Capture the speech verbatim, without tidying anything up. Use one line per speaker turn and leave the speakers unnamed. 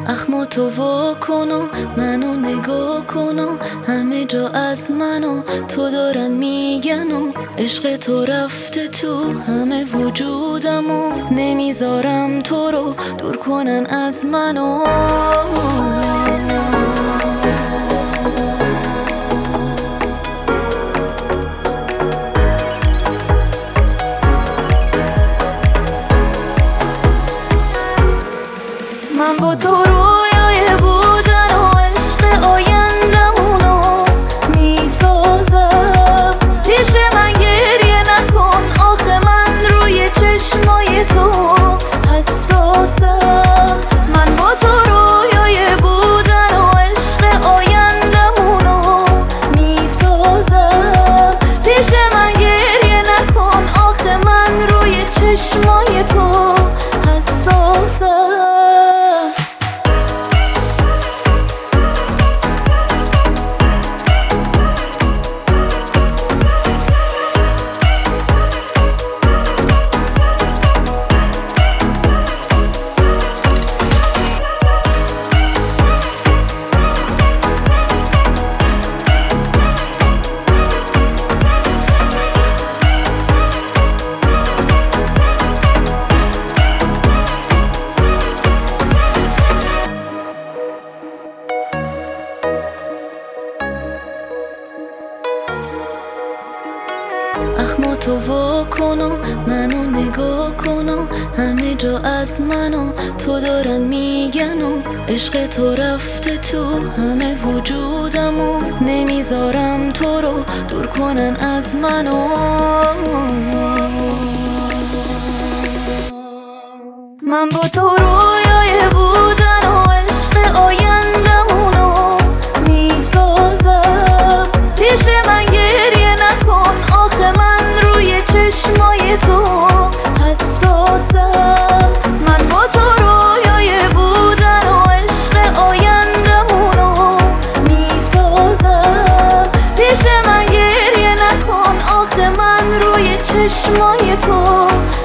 اخمو تو وا کن و منو نگاه کن و همه جا از منو تو دارن میگن و عشق تو رفته تو همه وجودم و نمیذارم تو رو دور کنن از منو. من با تو رویای بودن و عشق آیندمونو میسازم، پیش من گریه نکن آخه من روی چشمای تو حساسم. من با تو رویای بودن و عشق آیندمونو میسازم، پیش من گریه نکن آخه من روی چشمای تو حساسم. اخمو تو وا کن و منو نگاه کن و همه جا از منو تو دارن میگن و عشق تو رفته تو همه وجودم و نمیذارم تو رو دور کنن از منو. من با تو رویای بودن و عشق آیندمونو میسازم، پیش من گریه نکن آخه من روی چشمای تو حساسم. من با تو رویای بودن و عشق آیندمونو میسازم، پیش من گریه نکن آخه من روی چشمای تو